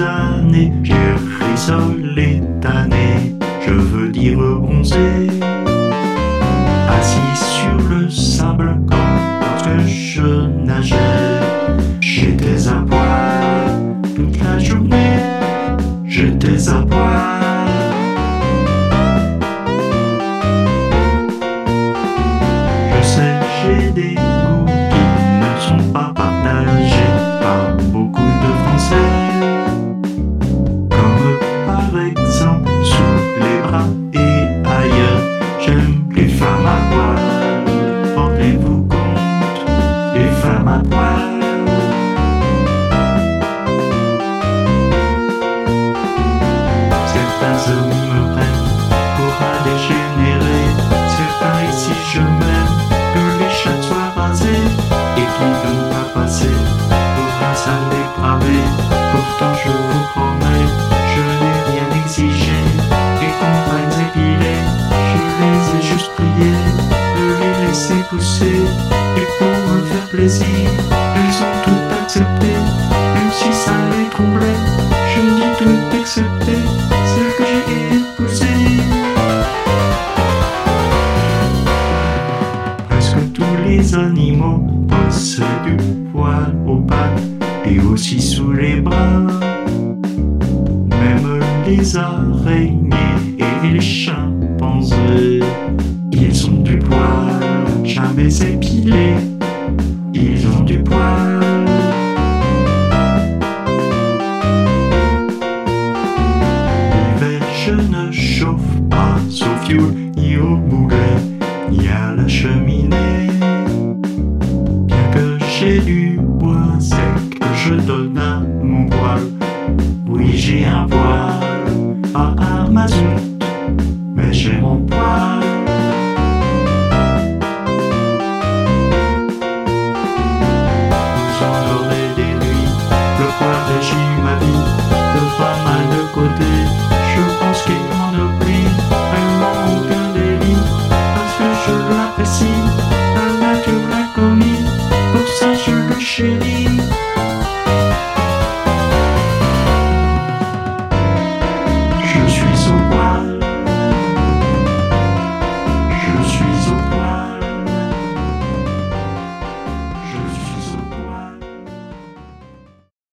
années, j'ai rissolé tanné, je veux dire bronzé, assis sur le sable comme lorsque je nageais. J'étais à poil toute la journée, j'étais à poil. Je sais, j'ai des goûts qui ne sont pas partagés par beaucoup de Français, comme par exemple sous les bras et ailleurs. J'aime les femmes à poil, rendez-vous compte, les femmes à poil. Certains hommes me prennent pour un dégénéré, certains ici je m'aime que les chats soient rasés et qui n'ont pas passé pour un sale dépravé. Pourtant je vous promets, je n'ai rien exigé, les compagnes épilées, je les ai juste priées de les laisser pousser, et pour me faire plaisir, elles ont tout accepté, même si ça les troublait, je dis tout excepté celle que j'ai épousée. Presque tous les animaux possèdent du poil aux pattes et aussi sous les bras. Même les araignées et les chimpanzés, ils ont du poil, jamais épilé, ils ont du poil. L'hiver je ne chauffe pas au fioul ni au boulet ni à la cheminée.